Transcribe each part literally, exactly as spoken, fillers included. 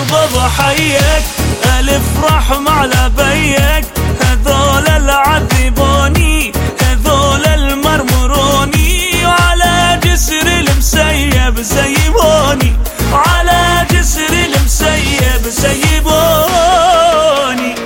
بابا حيك، الف رحمة على بيك، هذول العذبوني هذول المرمروني، وعلى جسر المسيب سيبوني، وعلى جسر المسيب سيبوني.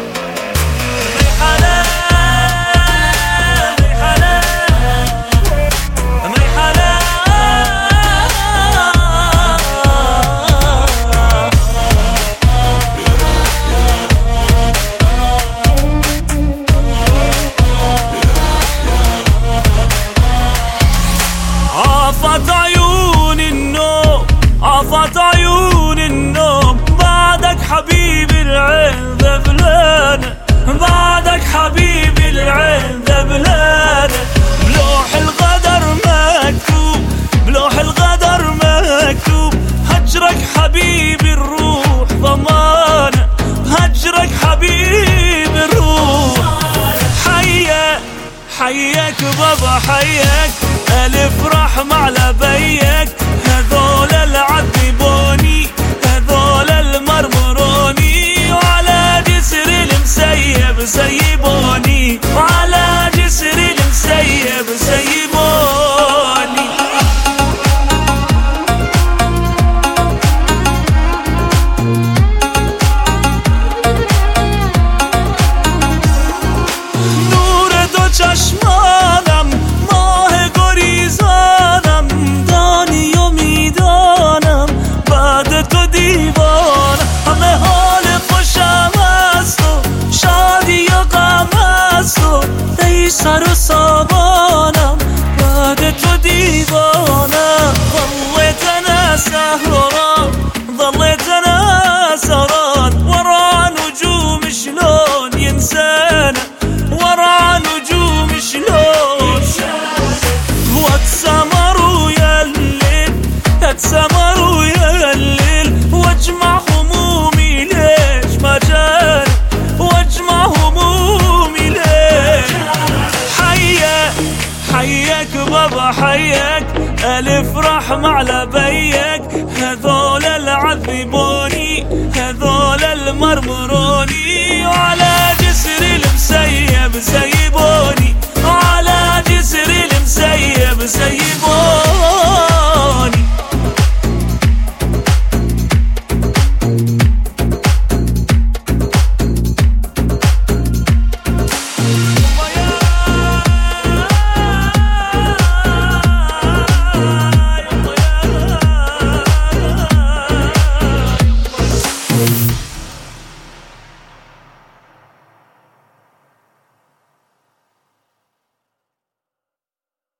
عافت عيون النوم عافت عيون النوم، بعدك حبيبي العين ذبلانة، بعدك حبيبي العين ذبلانة، بلوح الغدر مكتوب بلوح الغدر مكتوب، هجرك حبيبي الروح ضمانة، هجرك حبيبي الروح. حياك حياك بابا حياك، الف رحمة على بيك، هذول العذبوني هذول المرمروني، وعلى جسر المسيب سيب